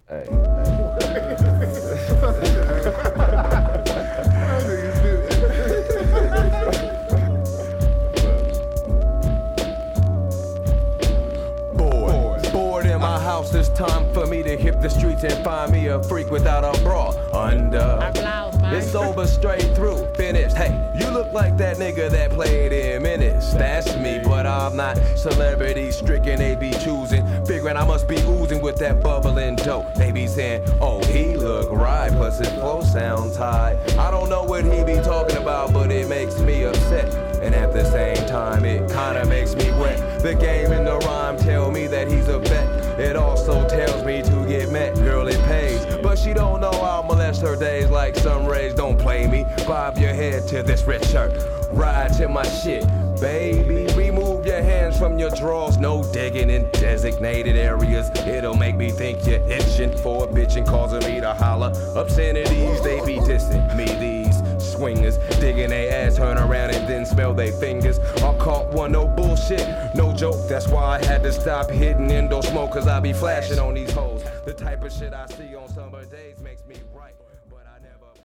Hey. Bored in my house, it's time for me to hit the streets and find me a freak without a bra under. It's over straight through, finished. Hey, you look like that nigga that played in Menace. That's me, but I'm not celebrity stricken. They be choosing, figuring I must be oozing with that bubbling dope. They be saying, oh, he look right, plus his flow sounds high. I don't know what he be talking about, but it makes me upset. And at the same time, it kinda makes me wet. The game and the rhyme tell me that he's a vet. It also tells me to get met, girl, it pays. But she don't know I'll molest her days like sun rays. Don't play me, bob your head to this red shirt. Ride to my shit, baby. Remove your hands from your drawers. No digging in designated areas. It'll make me think you're itching for a bitch and causing me to holler. Obscenities, they be dissing me, these swingers. Digging they ass, turn around and then smell they fingers. I caught one, no bullshit, no joke. That's why I had to stop hitting indoor smoke, cause I be flashing on these hoes. The type of shit I see on summer days makes me